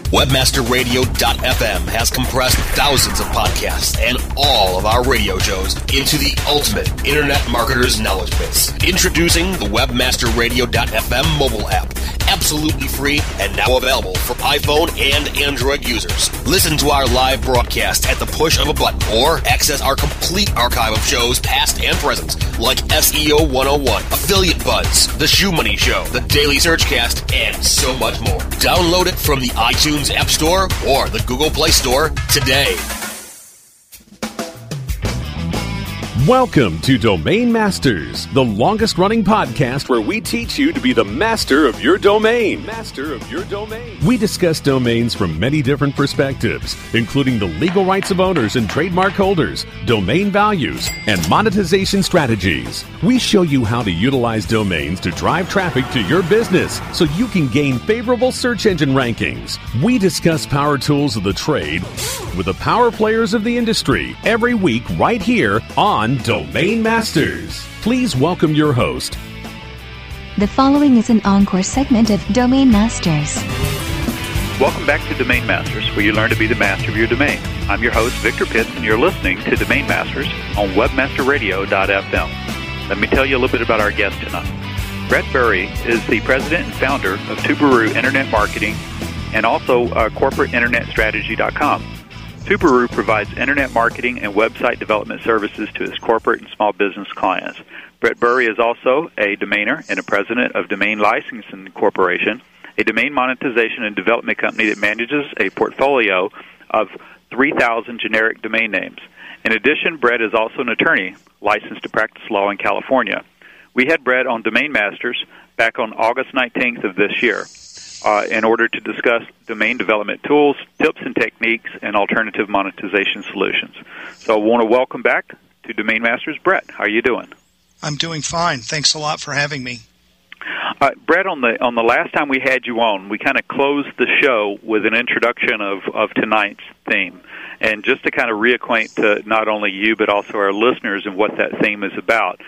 WebmasterRadio.fm has compressed thousands of podcasts and all of our radio shows into the ultimate Internet marketer's knowledge base. Introducing the WebmasterRadio.fm mobile app. Absolutely free and now available for iPhone and Android users. Listen to our live broadcast at the push of a button or access our complete archive of shows past and present like SEO 101, Affiliate Buzz, The Shoe Money Show, The Daily Searchcast, and so much more. Download it from the iTunes App Store or the Google Play Store today. Welcome to Domain Masters, the longest-running podcast where we teach you to be the master of your domain. We discuss domains from many different perspectives, including the legal rights of owners and trademark holders, domain values, and monetization strategies. We show you how to utilize domains to drive traffic to your business so you can gain favorable search engine rankings. We discuss power tools of the trade with the power players of the industry every week right here on Domain Masters. Please welcome your host. The following is an encore segment of Domain Masters. Welcome back to Domain Masters, where you learn to be the master of your domain. I'm your host, Victor Pitts, and you're listening to Domain Masters on WebmasterRadio.fm. Let me tell you a little bit about our guest tonight. Brett Burry is the president and founder of Tuberu Internet Marketing and also CorporateInternetStrategy.com. Tuberu provides internet marketing and website development services to its corporate and small business clients. Brett Burry is also a domainer and a president of Domain Licensing Corporation, a domain monetization and development company that manages a portfolio of 3,000 generic domain names. In addition, Brett is also an attorney licensed to practice law in California. We had Brett on Domain Masters back on August 19th of this year in order to discuss domain development tools, tips and techniques, and alternative monetization solutions. So I want to welcome back to Domain Masters, Brett. How are you doing? I'm doing fine. Thanks a lot for having me. Brett, on the last time we had you on, we kind of closed the show with an introduction of tonight's theme. And just to kind of reacquaint to not only you but also our listeners and what that theme is about,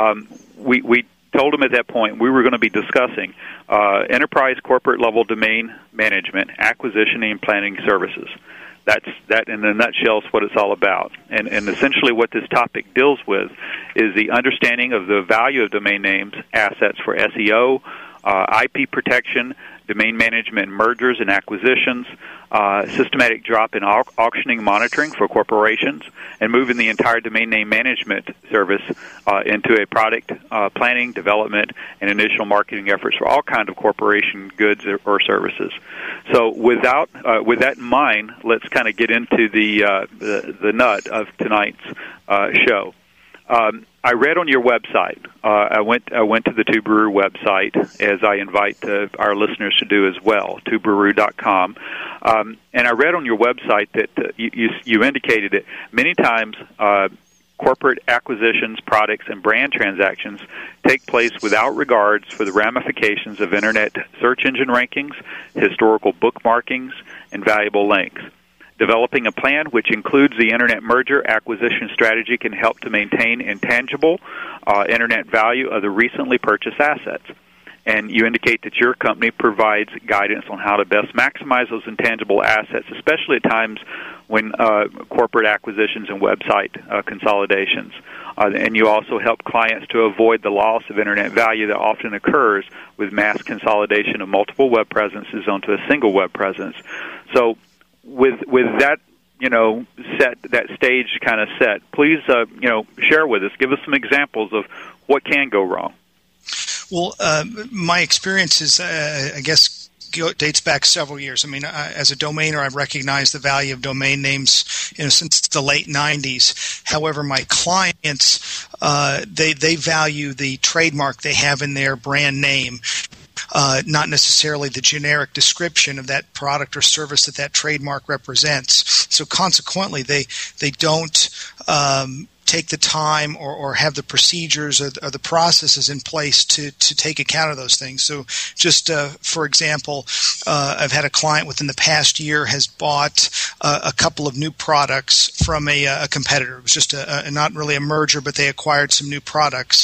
we told them at that point we were going to be discussing enterprise corporate level domain management, acquisition, and planning services. That in a nutshell is what it's all about. And essentially what this topic deals with is the understanding of the value of domain names, assets for SEO, IP protection, domain management, mergers and acquisitions, systematic drop in auctioning monitoring for corporations, and moving the entire domain name management service into a product planning, development, and initial marketing efforts for all kinds of corporation goods or services. So with that in mind, let's kind of get into the nut of tonight's show. I read on your website. I went to the Tuberu website, as I invite our listeners to do as well, Tuberu.com. And I read on your website that you indicated that many times corporate acquisitions, products, and brand transactions take place without regards for the ramifications of Internet search engine rankings, historical bookmarkings, and valuable links. Developing a plan which includes the Internet merger acquisition strategy can help to maintain intangible Internet value of the recently purchased assets. And you indicate that your company provides guidance on how to best maximize those intangible assets, especially at times when corporate acquisitions and website consolidations. And you also help clients to avoid the loss of Internet value that often occurs with mass consolidation of multiple web presences onto a single web presence. So with that, that stage kind of set, please, share with us. Give us some examples of what can go wrong. Well, my experience is, dates back several years. I mean, as a domainer, I've recognized the value of domain names, since the late 90s. However, my clients, they value the trademark they have in their brand name. Not necessarily the generic description of that product or service that trademark represents. So consequently, they don't take the time or have the procedures or the processes in place to take account of those things. So just for example, I've had a client within the past year has bought a couple of new products from a competitor. It was just not really a merger, but they acquired some new products.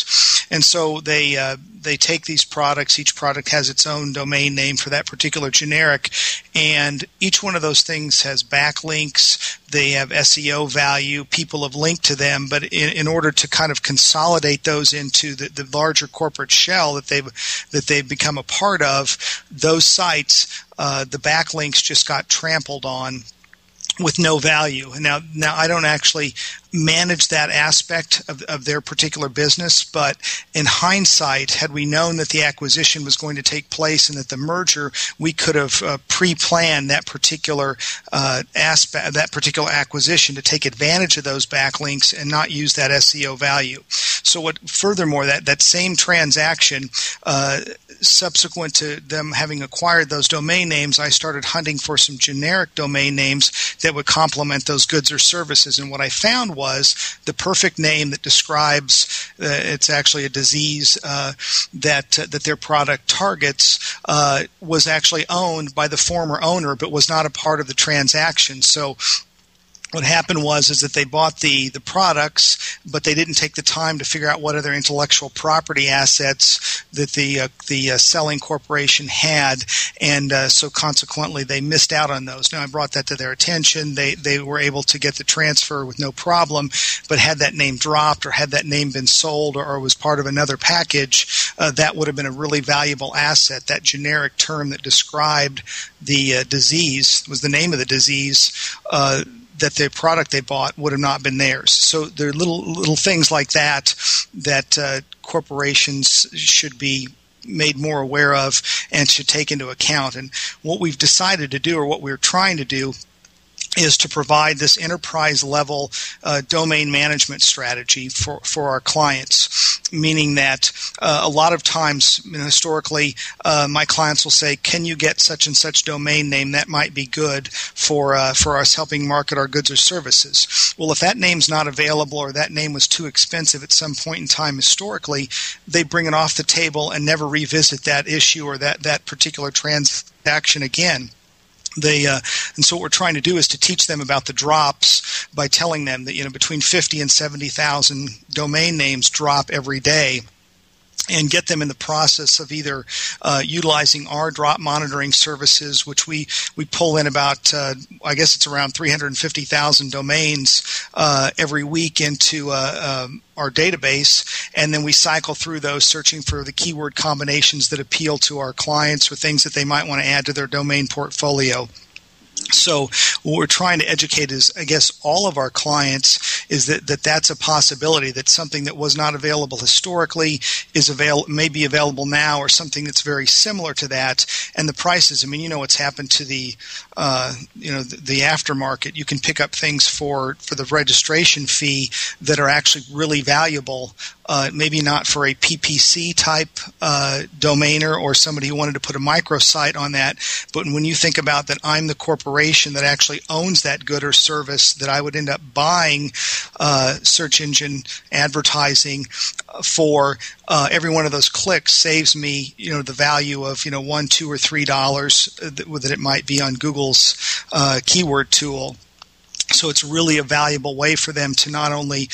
And so they take these products. Each product has its own domain name for that particular generic, and each one of those things has backlinks. They have SEO value. People have linked to them, but in order to kind of consolidate those into the larger corporate shell that they've become a part of, those sites, the backlinks just got trampled on with no value. Now I don't actually manage that aspect of their particular business, but in hindsight, had we known that the acquisition was going to take place and that the merger, we could have pre-planned that particular aspect, that particular acquisition, to take advantage of those backlinks and not use that SEO value. So furthermore, that same transaction, subsequent to them having acquired those domain names, I started hunting for some generic domain names that would complement those goods or services. And what I found was the perfect name that describes it's actually a disease that their product targets was actually owned by the former owner, but was not a part of the transaction. So what happened is that they bought the products, but they didn't take the time to figure out what other intellectual property assets that the selling corporation had, and so consequently they missed out on those. Now I brought that to their attention. They were able to get the transfer with no problem, but had that name dropped or had that name been sold or was part of another package, that would have been a really valuable asset. That generic term that described the disease was the name of the disease. That the product they bought would have not been theirs. So there are little things like that corporations should be made more aware of and should take into account. And what we've decided to do, or what we're trying to do, is to provide this enterprise-level domain management strategy for our clients, meaning that a lot of times, historically, my clients will say, can you get such and such domain name that might be good for us helping market our goods or services? Well, if that name's not available or that name was too expensive at some point in time historically, they bring it off the table and never revisit that issue or that particular transaction again. And so what we're trying to do is to teach them about the drops by telling them that between 50 and 70,000 domain names drop every day, and get them in the process of either utilizing our drop monitoring services, which we pull in about, I guess it's around 350,000 domains every week into our database, and then we cycle through those searching for the keyword combinations that appeal to our clients or things that they might want to add to their domain portfolio. So what we're trying to educate is, I guess, all of our clients is that's a possibility, that something that was not available historically may be available now, or something that's very similar to that. And the prices, what's happened to the aftermarket. You can pick up things for the registration fee that are actually really valuable. Maybe not for a PPC type domainer or somebody who wanted to put a microsite on that, but when you think about that I'm the corporation that actually owns that good or service, that I would end up buying search engine advertising for, every one of those clicks saves me, the value of, $1, $2, or $3 that it might be on Google's keyword tool. So it's really a valuable way for them to not only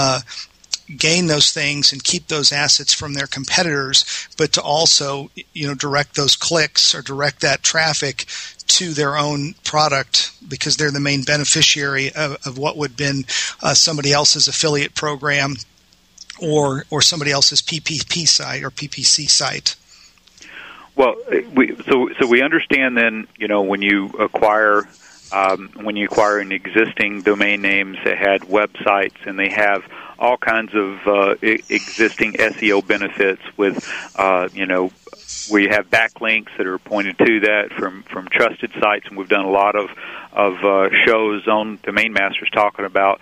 gain those things and keep those assets from their competitors, but to also, direct those clicks or direct that traffic to their own product, because they're the main beneficiary of what would have been somebody else's affiliate program or somebody else's PPP site or PPC site. Well, we understand then, when you acquire an existing domain names that had websites and they have all kinds of existing SEO benefits with, where you have backlinks that are pointed to that from trusted sites, and we've done a lot of shows on Domain Masters talking about,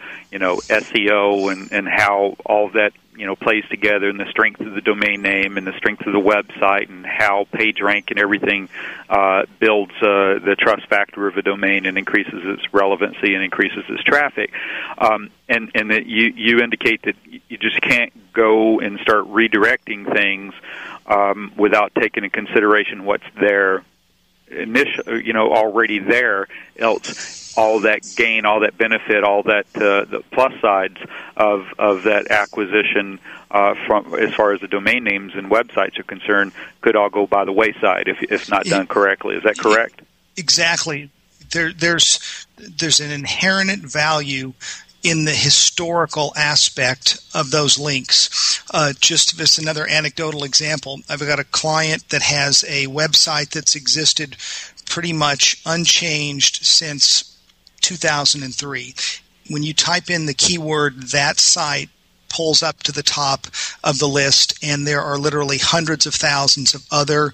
SEO and how all of that, plays together, and the strength of the domain name and the strength of the website, and how PageRank and everything builds the trust factor of a domain and increases its relevancy and increases its traffic. And that you indicate that you just can't go and start redirecting things without taking into consideration what's there already there. Else, all that gain, all that benefit, all that the plus sides of that acquisition from as far as the domain names and websites are concerned could all go by the wayside if not done correctly. Is that correct? Exactly. There's an inherent value in the historical aspect of those links. Just as another anecdotal example, I've got a client that has a website that's existed pretty much unchanged since 2003. When you type in the keyword, that site pulls up to the top of the list, and there are literally hundreds of thousands of other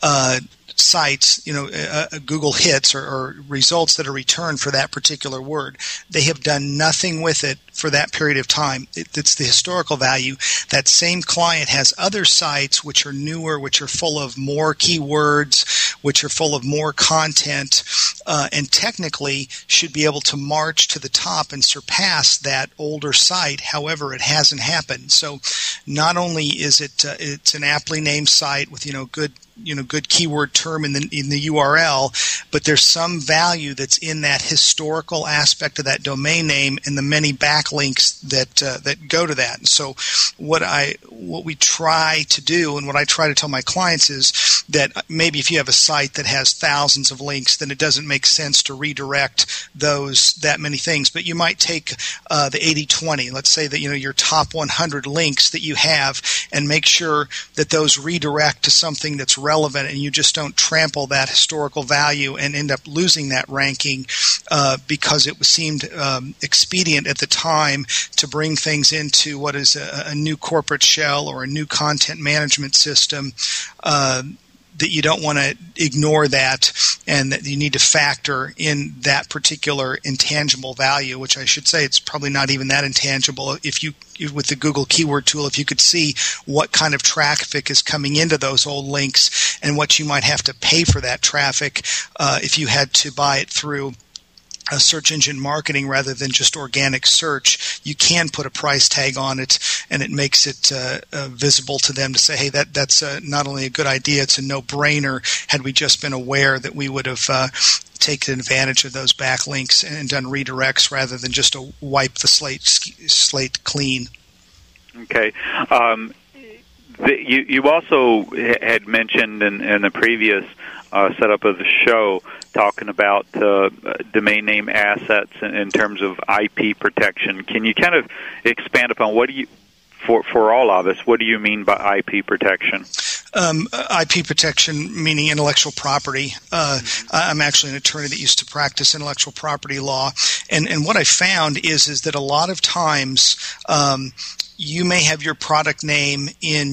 sites, Google hits or results that are returned for that particular word. They have done nothing with it for that period of time. It's the historical value. That same client has other sites which are newer, which are full of more keywords, which are full of more content, and technically should be able to march to the top and surpass that older site. However, it hasn't happened. So not only is it's an aptly named site with good keyword term in the URL, but there's some value that's in that historical aspect of that domain name and the many backlinks that go to that. And so what we try to do and what I try to tell my clients is that maybe if you have a site that has thousands of links, then it doesn't make sense to redirect that many things. But you might take the 80-20. Let's say that your top 100 links that you have, and make sure that those redirect to something that's relevant, and you just don't trample that historical value and end up losing that ranking because it seemed expedient at the time to bring things into what is a new corporate shell or a new content management system. That you don't want to ignore that, and that you need to factor in that particular intangible value, which I should say it's probably not even that intangible. With the Google Keyword Tool, if you could see what kind of traffic is coming into those old links and what you might have to pay for that traffic if you had to buy it through a search engine marketing rather than just organic search, you can put a price tag on it, and it makes it visible to them to say, hey, that's not only a good idea, it's a no-brainer. Had we just been aware that we would have taken advantage of those backlinks and done redirects rather than just to wipe the slate clean. Okay. You also had mentioned in the previous setup of the show talking about domain name assets in terms of IP protection. Can you kind of expand upon for all of us, what do you mean by IP protection? IP protection, meaning intellectual property. I'm actually an attorney that used to practice intellectual property law, and what I found is that a lot of times you may have your product name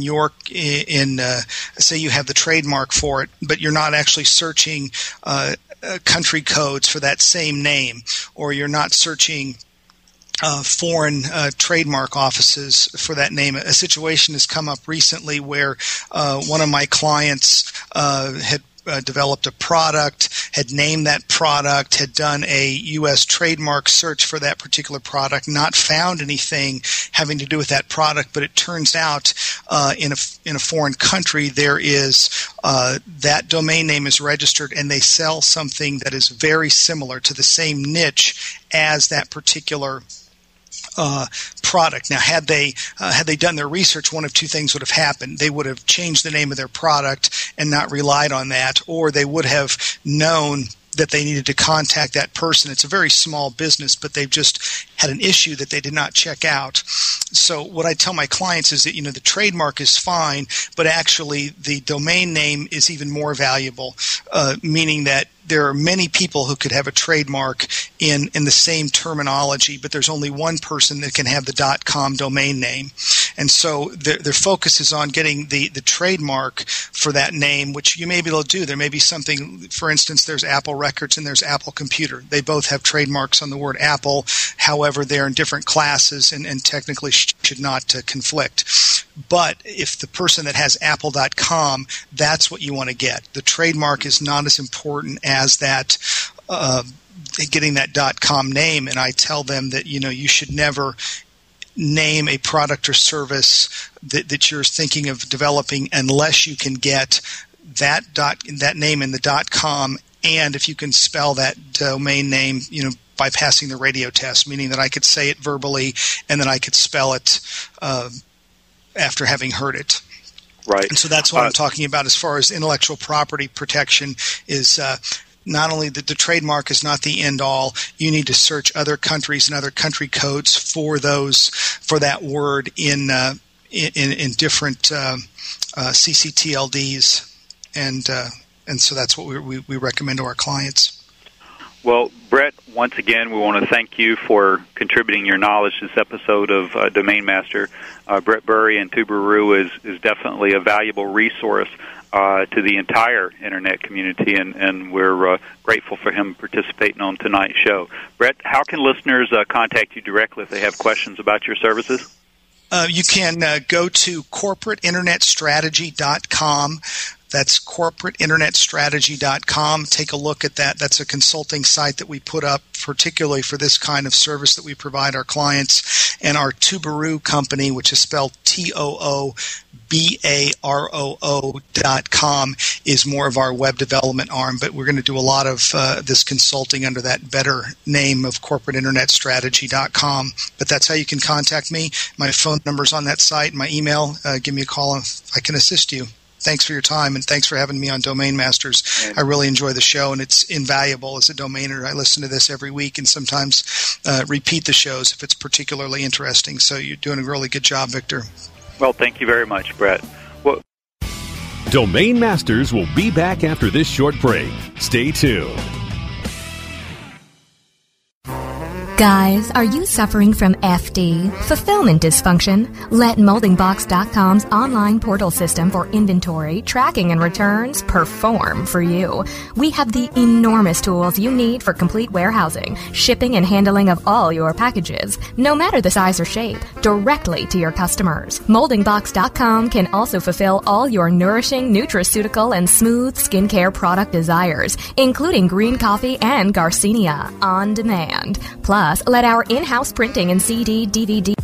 say you have the trademark for it, but you're not actually searching country codes for that same name, or you're not searching foreign trademark offices for that name. A situation has come up recently where one of my clients had developed a product, had named that product, had done a U.S. trademark search for that particular product, not found anything having to do with that product, but it turns out in a foreign country there is that domain name is registered, and they sell something that is very similar to the same niche as that particular product. Now, had they done their research, one of two things would have happened. They would have changed the name of their product and not relied on that, or they would have known that they needed to contact that person. It's a very small business, but they've just had an issue that they did not check out. So what I tell my clients is that, the trademark is fine, but actually the domain name is even more valuable, meaning that there are many people who could have a trademark in the same terminology, but there's only one person that can have the .com domain name. And so their focus is on getting the trademark for that name, which you may be able to do. There may be something, for instance, there's Apple Records and there's Apple Computer. They both have trademarks on the word Apple. However, they're in different classes and technically should not conflict. But if the person that has apple.com, that's what you want to get. The trademark is not as important as that getting that .com name. And I tell them that, you should never name a product or service that you're thinking of developing unless you can get that name in the .com and if you can spell that domain name, by passing the radio test, meaning that I could say it verbally and then I could spell it after having heard it. Right. And so that's what I'm talking about as far as intellectual property protection is not only that the trademark is not the end all, you need to search other countries and other country codes for that word in different CCTLDs, and so that's what we recommend to our clients. Well, Brett, once again, we want to thank you for contributing your knowledge to this episode of Domain Master. Brett Burry and Tubaroo is definitely a valuable resource to the entire Internet community, and we're grateful for him participating on tonight's show. Brett, how can listeners contact you directly if they have questions about your services? You can go to corporateinternetstrategy.com. That's corporateinternetstrategy.com. Take a look at that. That's a consulting site that we put up particularly for this kind of service that we provide our clients. And our Tubaroo company, which is spelled TOOBAROO.com, is more of our web development arm. But we're going to do a lot of this consulting under that better name of corporateinternetstrategy.com. But that's how you can contact me. My phone number's on that site. My email. Give me a call if I can assist you. Thanks for your time, and thanks for having me on Domain Masters. I really enjoy the show, and it's invaluable as a domainer. I listen to this every week and sometimes repeat the shows if it's particularly interesting. So you're doing a really good job, Victor. Well, thank you very much, Brett. Domain Masters will be back after this short break. Stay tuned. Guys, are you suffering from FD, fulfillment dysfunction? Let MoldingBox.com's online portal system for inventory, tracking, and returns perform for you. We have the enormous tools you need for complete warehousing, shipping, and handling of all your packages, no matter the size or shape, directly to your customers. MoldingBox.com can also fulfill all your nourishing, nutraceutical, and smooth skincare product desires, including green coffee and Garcinia on demand. Plus, let our in-house printing and CD, DVD.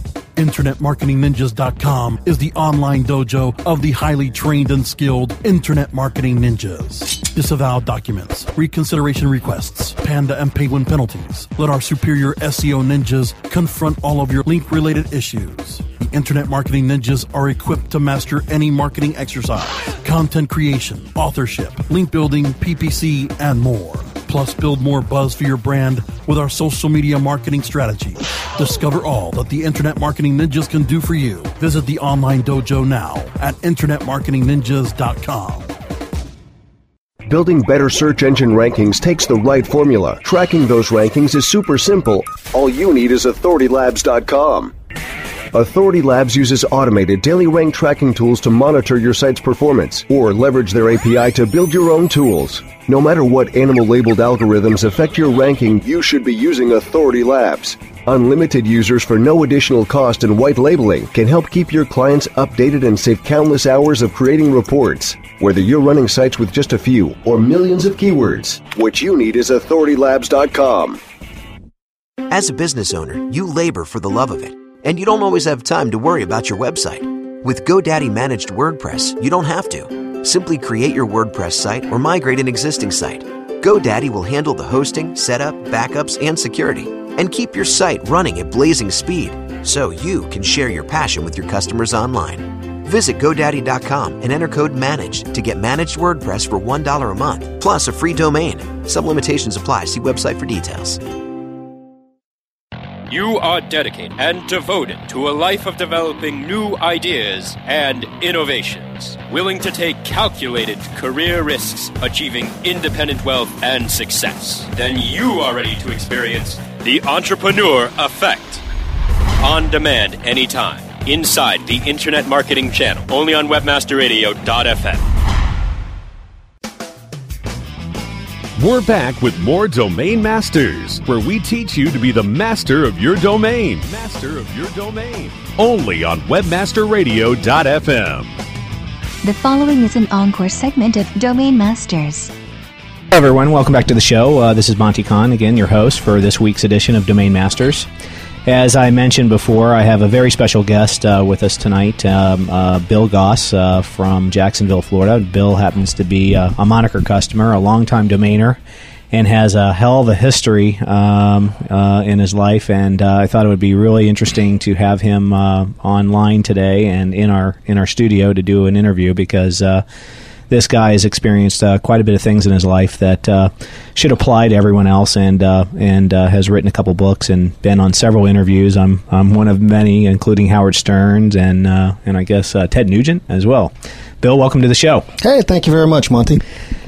InternetMarketingNinjas.com is the online dojo of the highly trained and skilled Internet Marketing Ninjas. Disavow documents, reconsideration requests, Panda and Penguin penalties. Let our superior SEO ninjas confront all of your link-related issues. The Internet Marketing Ninjas are equipped to master any marketing exercise, content creation, authorship, link building, PPC, and more. Plus, build more buzz for your brand with our social media marketing strategy. Discover all that the Internet Marketing Ninjas can do for you. Visit the online dojo now at InternetMarketingNinjas.com. Building better search engine rankings takes the right formula. Tracking those rankings is super simple. All you need is AuthorityLabs.com. Authority Labs uses automated daily rank tracking tools to monitor your site's performance, or leverage their API to build your own tools. No matter what animal-labeled algorithms affect your ranking, you should be using Authority Labs. Unlimited users for no additional cost and white labeling can help keep your clients updated and save countless hours of creating reports. Whether you're running sites with just a few or millions of keywords, what you need is AuthorityLabs.com. As a business owner, you labor for the love of it, and you don't always have time to worry about your website. With GoDaddy Managed WordPress, you don't have to. Simply create your WordPress site or migrate an existing site. GoDaddy will handle the hosting, setup, backups, and security, and keep your site running at blazing speed so you can share your passion with your customers online. Visit GoDaddy.com and enter code MANAGED to get Managed WordPress for $1 a month, plus a free domain. Some limitations apply. See website for details. You are dedicated and devoted to a life of developing new ideas and innovations, willing to take calculated career risks, achieving independent wealth and success. Then you are ready to experience the Entrepreneur Effect. On demand anytime, inside the Internet Marketing Channel, only on WebmasterRadio.fm. We're back with more Domain Masters, where we teach you to be the master of your domain. Master of your domain. Only on WebmasterRadio.fm. The following is an encore segment of Domain Masters. Hello, everyone. Welcome back to the show. This is Monty Khan, again, your host for this week's edition of Domain Masters. As I mentioned before, I have a very special guest with us tonight, Bill Goss from Jacksonville, Florida. Bill happens to be a moniker customer, a longtime domainer, and has a hell of a history in his life. And I thought it would be really interesting to have him online today and in our studio to do an interview, because this guy has experienced quite a bit of things in his life that should apply to everyone else, and has written a couple books and been on several interviews. I'm one of many, including Howard Stern's and I guess Ted Nugent as well. Bill, welcome to the show. Hey, thank you very much, Monty.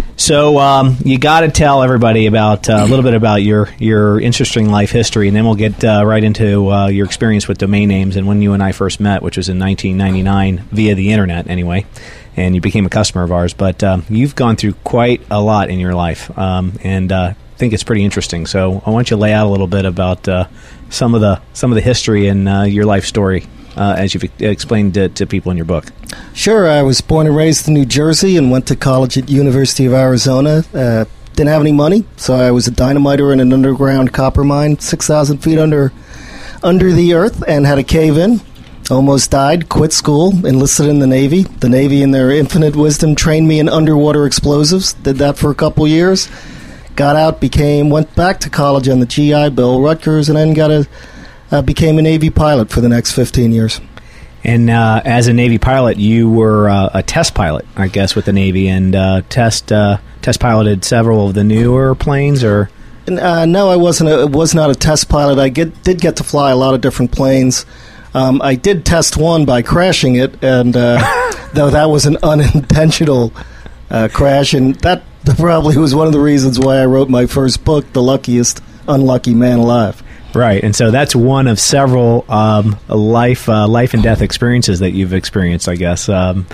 So you got to tell everybody about a little bit about your interesting life history, and then we'll get right into your experience with domain names and when you and I first met, which was in 1999 via the internet, anyway. And you became a customer of ours. But you've gone through quite a lot in your life, and I think it's pretty interesting. So I want you to lay out a little bit about some of the history and your life story as you've explained to people in your book. Sure. I was born and raised in New Jersey and went to college at University of Arizona. Didn't have any money, so I was a dynamiter in an underground copper mine 6,000 feet under the earth, and had a cave-in. Almost died, quit school, enlisted in the Navy. The Navy, in their infinite wisdom, trained me in underwater explosives. Did that for a couple years. Got out, went back to college on the GI Bill, Rutgers, and then became a Navy pilot for the next 15 years. And as a Navy pilot, you were a test pilot, I guess, with the Navy, and test piloted several of the newer planes, or? No, I was not a test pilot. I did get to fly a lot of different planes. I did test one by crashing it, and though that was an unintentional crash, and that probably was one of the reasons why I wrote my first book, The Luckiest Unlucky Man Alive. Right, and so that's one of several life and death experiences that you've experienced, I guess.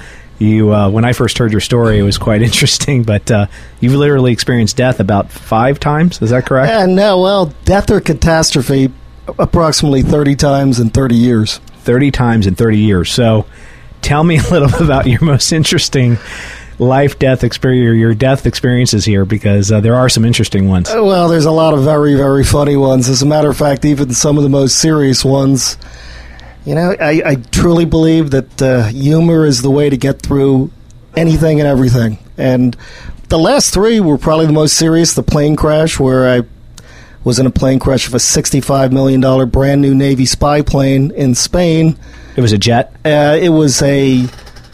When I first heard your story, it was quite interesting, but you've literally experienced death about 5 times, is that correct? No, well, death or catastrophe, approximately 30 times in 30 years. 30 times in 30 years. So tell me a little bit about your most interesting life-death experience, your death experiences here, because there are some interesting ones. Well, there's a lot of very, very funny ones. As a matter of fact, even some of the most serious ones. You know, I truly believe that humor is the way to get through anything and everything. And the last 3 were probably the most serious. The plane crash, where I was in a plane crash of a $65 million brand new Navy spy plane in Spain. It was a jet? It was a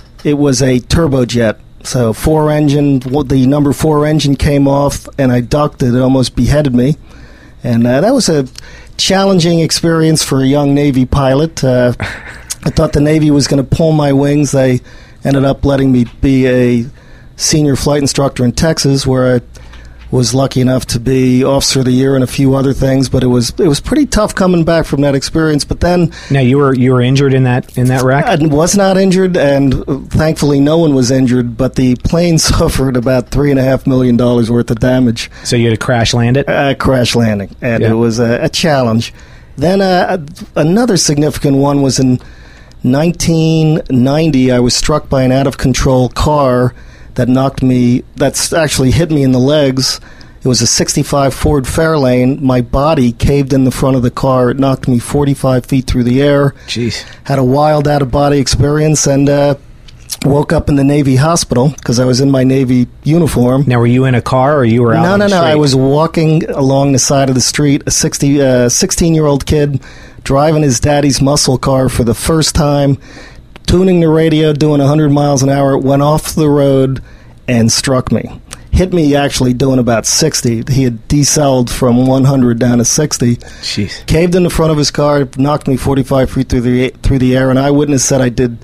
turbojet. So 4-engine, the number 4 engine came off, and I ducked it. It almost beheaded me. And that was a challenging experience for a young Navy pilot. I thought the Navy was going to pull my wings. They ended up letting me be a senior flight instructor in Texas, where I was lucky enough to be Officer of the Year and a few other things, but it was pretty tough coming back from that experience. But then, now you were injured in that wreck? I was not injured, and thankfully no one was injured. But the plane suffered about $3.5 million worth of damage. So you had to crash land it? Crash landing, and It was a challenge. Then another significant one was in 1990. I was struck by an out of control car that's actually hit me in the legs. It was a 65 Ford Fairlane. My body caved in the front of the car. It knocked me 45 feet through the air. Jeez. Had a wild out-of-body experience, and woke up in the Navy hospital because I was in my Navy uniform. Now, were you in a car, or you were out on the street? No. I was walking along the side of the street, a 16-year-old kid driving his daddy's muscle car for the first time, tuning the radio, doing 100 miles an hour, went off the road and struck me. Hit me actually doing about 60. He had decelled from 100 down to 60. Jeez. Caved in the front of his car, knocked me 45 feet through the air. An eyewitness said I did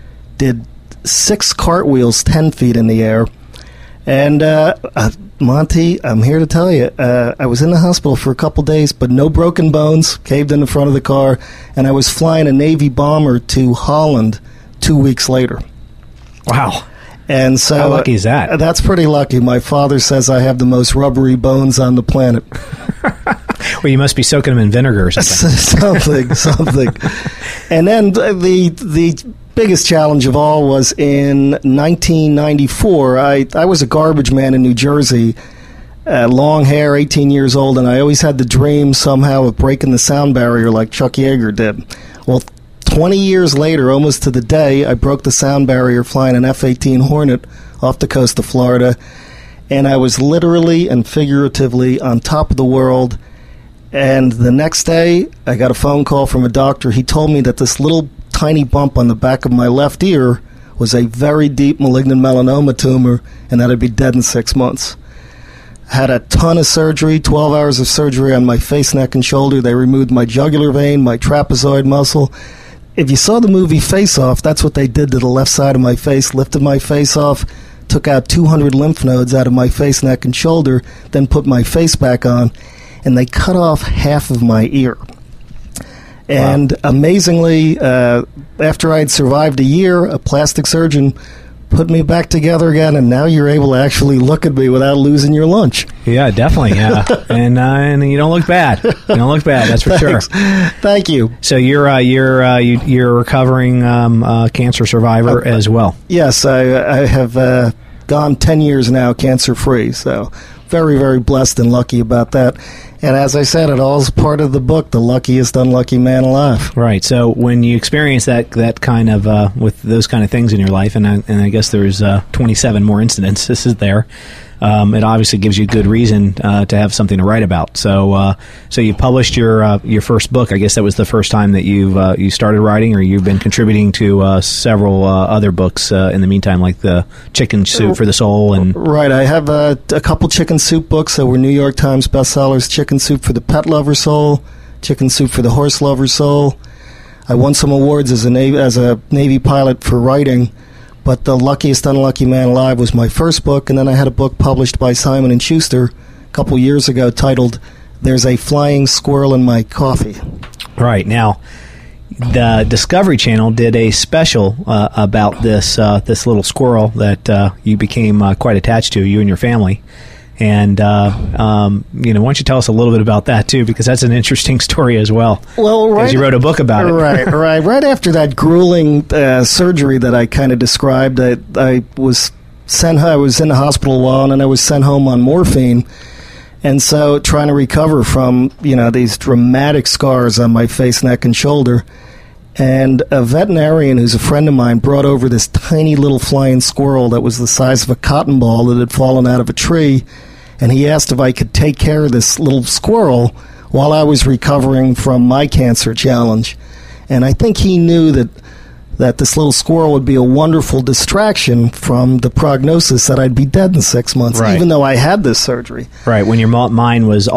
6 cartwheels 10 feet in the air. And Monty, I'm here to tell you, I was in the hospital for a couple days, but no broken bones. Caved in the front of the car, and I was flying a Navy bomber to Holland 2 weeks later. Wow. And so, how lucky is that? That's pretty lucky. My father says I have the most rubbery bones on the planet. Well, you must be soaking them in vinegar or something. something. And then the biggest challenge of all was in 1994. I was a garbage man in New Jersey, long hair, 18 years old, and I always had the dream somehow of breaking the sound barrier like Chuck Yeager did. Well, 20 years later, almost to the day, I broke the sound barrier flying an F-18 Hornet off the coast of Florida, and I was literally and figuratively on top of the world. And the next day, I got a phone call from a doctor. He told me that this little tiny bump on the back of my left ear was a very deep malignant melanoma tumor, and that I'd be dead in 6 months. Had a ton of surgery, 12 hours of surgery on my face, neck, and shoulder. They removed my jugular vein, my trapezoid muscle. If you saw the movie Face Off, that's what they did to the left side of my face, lifted my face off, took out 200 lymph nodes out of my face, neck, and shoulder, then put my face back on, and they cut off half of my ear. And amazingly, after I'd survived a year, a plastic surgeon put me back together again, and now you're able to actually look at me without losing your lunch. Yeah, definitely. Yeah, and you don't look bad. You don't look bad. That's for sure. Thank you. So you're a recovering cancer survivor as well. Yes, I have gone 10 years now cancer free. So very, very blessed and lucky about that. And as I said, it all is part of the book, The Luckiest Unlucky Man Alive. Right. So when you experience that kind of, with those kind of things in your life, and I guess there's 27 more incidences there, it obviously gives you good reason to have something to write about. So you published your first book. I guess that was the first time that you started writing, or you've been contributing to several other books in the meantime, like the Chicken Soup for the Soul. And right. I have a couple Chicken Soup books that were New York Times bestsellers. Chicken Soup for the Pet Lover Soul, Chicken Soup for the Horse Lover Soul. I won some awards as a Navy pilot for writing. But The Luckiest Unlucky Man Alive was my first book, and then I had a book published by Simon & Schuster a couple years ago titled There's a Flying Squirrel in My Coffee. Right. Now, the Discovery Channel did a special about this little squirrel that you became quite attached to, you and your family. And, why don't you tell us a little bit about that, too, because that's an interesting story as well. Well, right. Because you wrote a book about it. Right. Right after that grueling surgery that I kind of described, I was in the hospital a while, and then I was sent home on morphine. And so trying to recover from, these dramatic scars on my face, neck, and shoulder. And a veterinarian who's a friend of mine brought over this tiny little flying squirrel that was the size of a cotton ball that had fallen out of a tree. And he asked if I could take care of this little squirrel while I was recovering from my cancer challenge. And I think he knew that this little squirrel would be a wonderful distraction from the prognosis that I'd be dead in 6 months, right. Even though I had this surgery. Right, when your mind was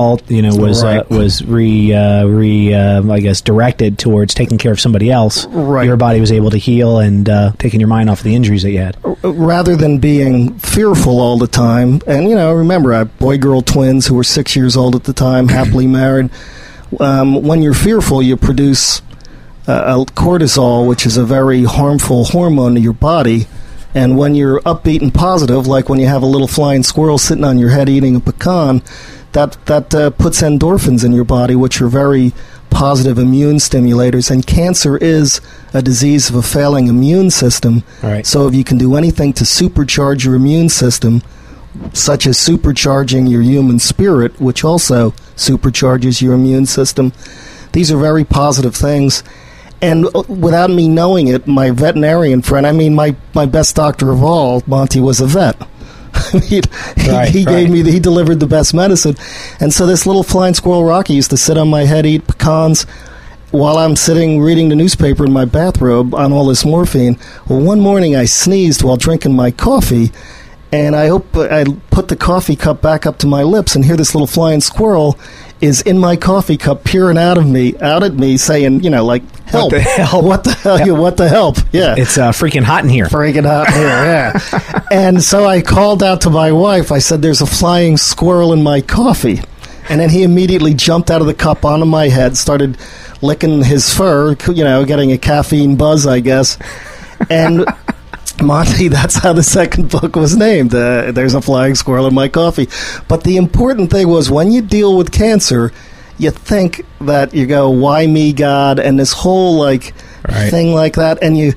directed towards taking care of somebody else. Right. Your body was able to heal and taking your mind off the injuries that you had. Rather than being fearful all the time, and remember, I have boy-girl twins who were 6 years old at the time, happily married. When you're fearful, you produce cortisol, which is a very harmful hormone to your body. And when you're upbeat and positive, like when you have a little flying squirrel sitting on your head eating a pecan, that puts endorphins in your body, which are very positive immune stimulators. And cancer is a disease of a failing immune system. Right. So if you can do anything to supercharge your immune system, such as supercharging your human spirit, which also supercharges your immune system, these are very positive things. And without me knowing it, my veterinarian friend, my best doctor of all, Monty, was a vet. He delivered the best medicine. And so this little flying squirrel, Rocky, used to sit on my head, eat pecans, while I'm sitting reading the newspaper in my bathrobe on all this morphine. Well, one morning I sneezed while drinking my coffee, and I put the coffee cup back up to my lips, and here this little flying squirrel is in my coffee cup, peering out at me, saying, help. What the hell? What the help? Yeah. It's freaking hot in here. Yeah. And so I called out to my wife. I said, there's a flying squirrel in my coffee. And then he immediately jumped out of the cup onto my head, started licking his fur, getting a caffeine buzz, I guess. And Monty, that's how the second book was named. There's a flying squirrel in my coffee. But the important thing was, when you deal with cancer, you think that you go, why me, God? And this whole thing like that. And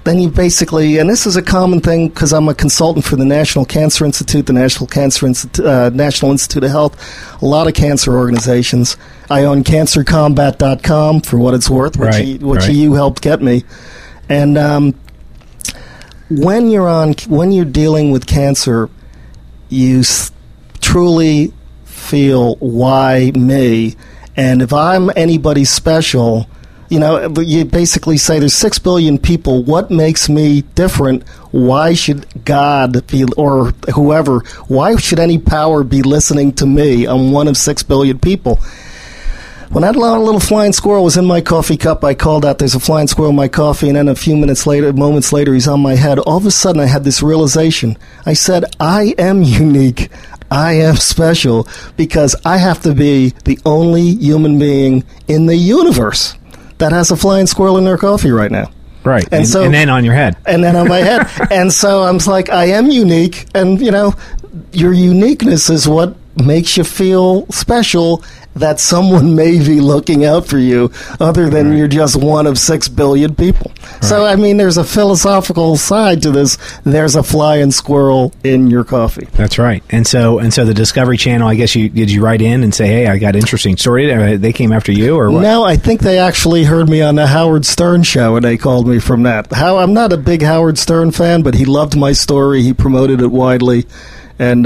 then you basically, and this is a common thing because I'm a consultant for the National Cancer Institute, the National Institute of Health, a lot of cancer organizations. I own CancerCombat.com for what it's worth, which you helped get me. And when you're dealing with cancer, you truly feel, why me? And if I'm anybody special, you basically say there's 6 billion people. What makes me different? Why should God be, or whoever, why should any power be listening to me? I'm one of 6 billion people. When that little flying squirrel was in my coffee cup, I called out, there's a flying squirrel in my coffee, and then a few moments later, he's on my head. All of a sudden, I had this realization. I said, I am unique. I am special because I have to be the only human being in the universe that has a flying squirrel in their coffee right now. Right. And then on your head. And then on my head. And so I'm like, I am unique. And, your uniqueness is what makes you feel special, that someone may be looking out for you other than you're just one of 6 billion people. Right. So, there's a philosophical side to this. There's a flying squirrel in your coffee. That's right. And so the Discovery Channel, I guess did you write in and say, hey, I got an interesting story? They came after you or what? No, I think they actually heard me on the Howard Stern show and they called me from that. I'm not a big Howard Stern fan, but he loved my story. He promoted it widely. And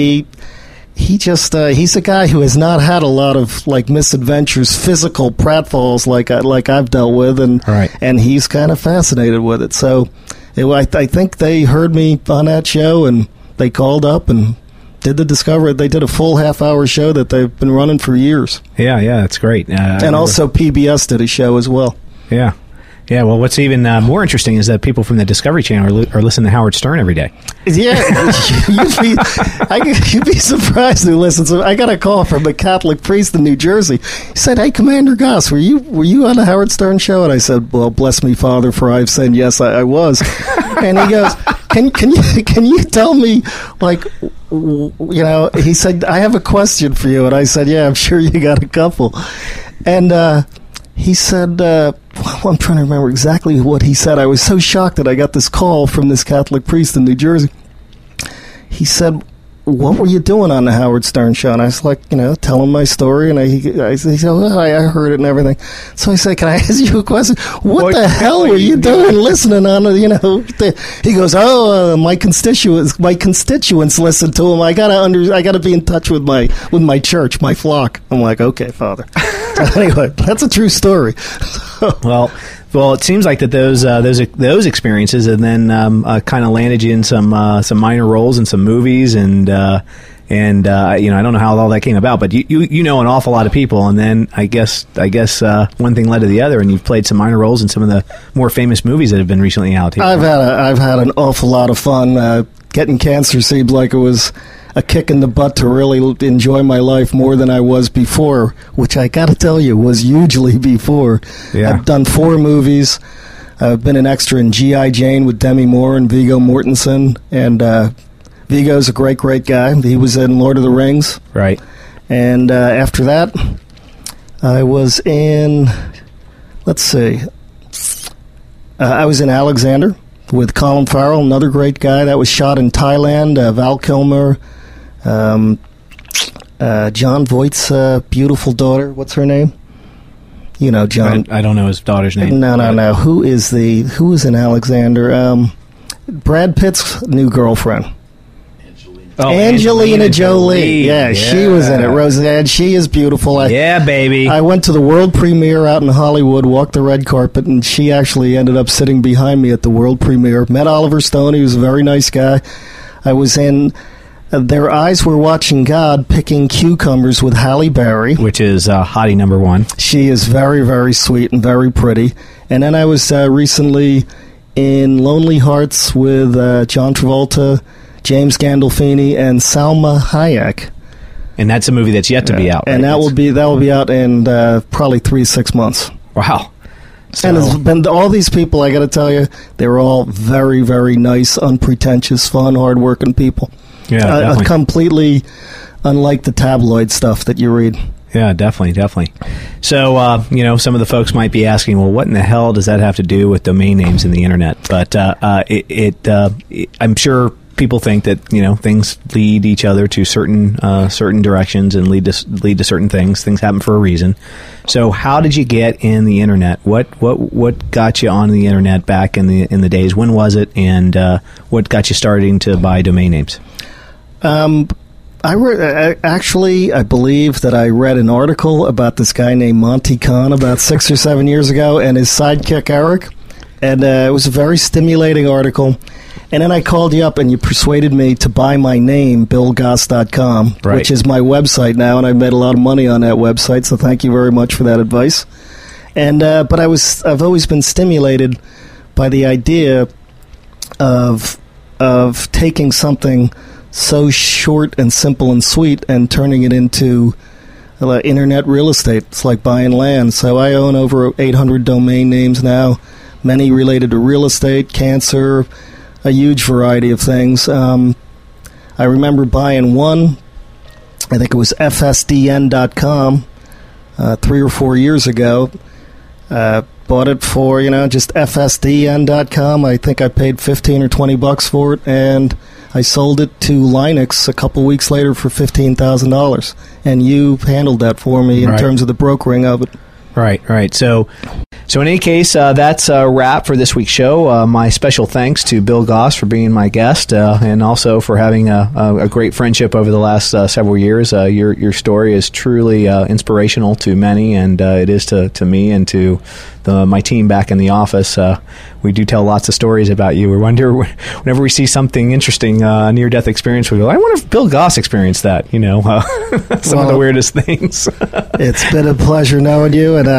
he's a guy who has not had a lot of misadventures, physical pratfalls like I've dealt with, and he's kind of fascinated with it. So I think they heard me on that show and they called up and did the Discovery. They did a full half-hour show that they've been running for years. Yeah, that's great. And also PBS did a show as well. Yeah. Yeah, well, what's even more interesting is that people from the Discovery Channel are listening to Howard Stern every day. Yeah, you'd be surprised who listens. I got a call from a Catholic priest in New Jersey. He said, "Hey, Commander Goss, were you on the Howard Stern show?" And I said, "Well, bless me, Father, for I've said yes, I was." And he goes, "Can you tell me, He said, "I have a question for you," and I said, "Yeah, I'm sure you got a couple." And he said, I'm trying to remember exactly what he said. I was so shocked that I got this call from this Catholic priest in New Jersey. He said, what were you doing on the Howard Stern show? And I was like, telling my story. And he said, well, I heard it and everything. So I said, can I ask you a question? What the hell were you doing listening on it? He goes, my constituents listen to him. I gotta be in touch with my church, my flock. I'm like, okay, Father. Anyway, that's a true story. Well, it seems like that those experiences and then kind of landed you in some minor roles in some movies and I don't know how all that came about, but you know an awful lot of people, and then I guess one thing led to the other, and you've played some minor roles in some of the more famous movies that have been recently out here. I've had an awful lot of fun. Getting cancer seemed like it was a kick in the butt to really enjoy my life more than I was before, which I got to tell you was hugely before. Yeah. I've done 4 movies. I've been an extra in G.I. Jane with Demi Moore and Viggo Mortensen, and Viggo's a great guy. He was in Lord of the Rings. Right. And after that, I was in, I was in Alexander with Colin Farrell, another great guy. That was shot in Thailand. Val Kilmer, John Voight's beautiful daughter. What's her name? John. I don't know his daughter's name. No. Who is in Alexander? Brad Pitt's new girlfriend. Angelina Jolie. Yeah, she was in it. Roseanne. She is beautiful. Yeah, baby. I went to the world premiere out in Hollywood, walked the red carpet, and she actually ended up sitting behind me at the world premiere. Met Oliver Stone. He was a very nice guy. I was in Their Eyes Were Watching God, Picking Cucumbers with Halle Berry. Which is hottie number 1. She is very, very sweet and very pretty. And then I was recently in Lonely Hearts with John Travolta, James Gandolfini, and Salma Hayek. And that's a movie that's yet to be out. Right? And that will be out in probably 3-6 months. Wow. So. And it's been all these people, I got to tell you, they were all very, very nice, unpretentious, fun, hardworking people. Yeah, completely unlike the tabloid stuff that you read. Yeah, definitely. So, some of the folks might be asking, well, what in the hell does that have to do with domain names in the internet? But I'm sure people think that things lead each other to certain directions and lead to certain things. Things happen for a reason. So, how did you get in the internet? What got you on the internet back in the days? When was it? And what got you starting to buy domain names? I believe that I read an article about this guy named Monty Khan about 6 or 7 years ago and his sidekick Eric, and it was a very stimulating article. And then I called you up and you persuaded me to buy my name, BillGoss.com, right, which is my website now, and I've made a lot of money on that website, so thank you very much for that advice. And but I've always been stimulated by the idea of taking something so short and simple and sweet and turning it into internet real estate. It's like buying land. So I own over 800 domain names now, many related to real estate, cancer, a huge variety of things. I remember buying one, I think it was FSDN.com, 3 or 4 years ago. Bought it for, just FSDN.com. I think I paid $15 or $20 for it, and I sold it to Linux a couple weeks later for $15,000, and you handled that for me in terms of the brokering of it. Right. So in any case, that's a wrap for this week's show. My special thanks to Bill Goss for being my guest, and also for having a great friendship over the last several years. Your story is truly inspirational to many, and it is to me and to my team back in the office. We do tell lots of stories about you. We wonder, whenever we see something interesting, a near-death experience, we go, I wonder if Bill Goss experienced that, some of the weirdest things. It's been a pleasure knowing you, and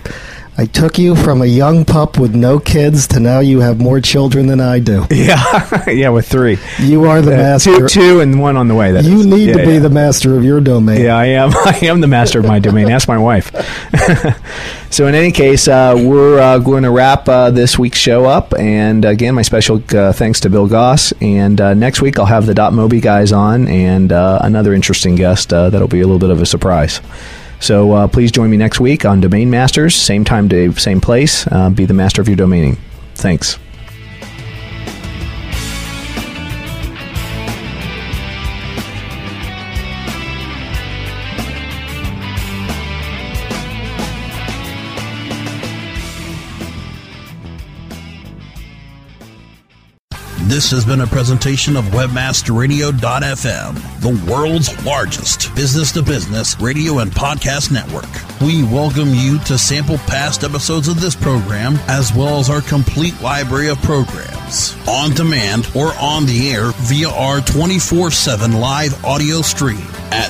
I took you from a young pup with no kids to now you have more children than I do. Yeah, with 3. You are the master. Two and one on the way. You need to be the master of your domain. Yeah, I am. I am the master of my domain. Ask my wife. So in any case, we're going to wrap this week's show up. And again, my special thanks to Bill Goss. And next week, I'll have the .mobi guys on and another interesting guest that'll be a little bit of a surprise. So please join me next week on Domain Masters, same time, Dave, same place. Be the master of your domaining. Thanks. This has been a presentation of WebmasterRadio.fm, the world's largest business-to-business radio and podcast network. We welcome you to sample past episodes of this program, as well as our complete library of programs, on demand or on the air via our 24/7 live audio stream at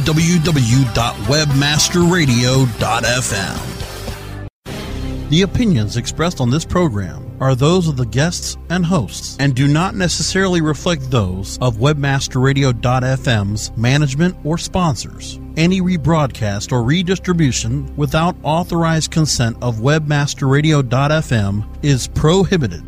www.webmasterradio.fm. The opinions expressed on this program are those of the guests and hosts and do not necessarily reflect those of WebmasterRadio.fm's management or sponsors. Any rebroadcast or redistribution without authorized consent of WebmasterRadio.fm is prohibited.